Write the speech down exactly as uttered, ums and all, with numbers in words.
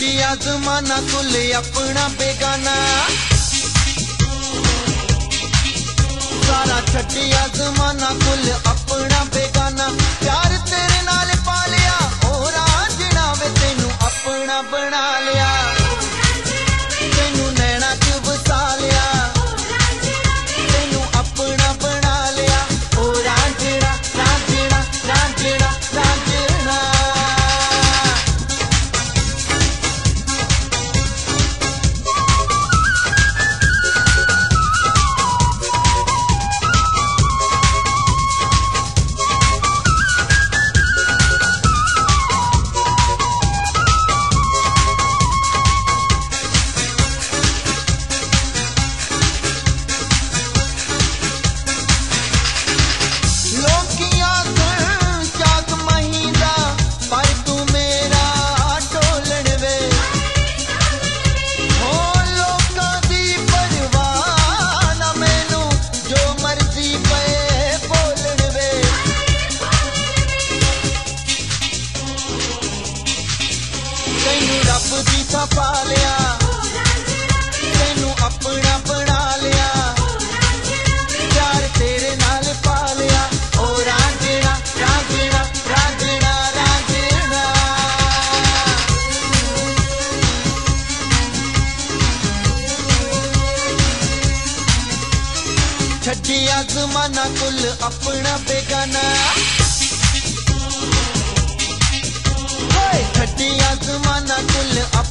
छड्डिया जमाना कुल अपना बेगाना, सारा छड्डिया जमाना कुल अपना बेगाना। प्यार तेरे नाल पा लिया ओ रांझणा वे तेनू अपना बना लिया, तेनू नैना च बसा लिया, तेनू अपना बना लिया ओ रांझणा रांझणा रांझणा रांझणा। रब दी सफा लिया, तेनू अपना बना लिया, प्यार तेरे नाल पा लिया ओ रांझणा रांझणा रांझणा रांझणा। छड्डिया जमाना कुल अपना बेगाना, छड्डिया जमाना कुल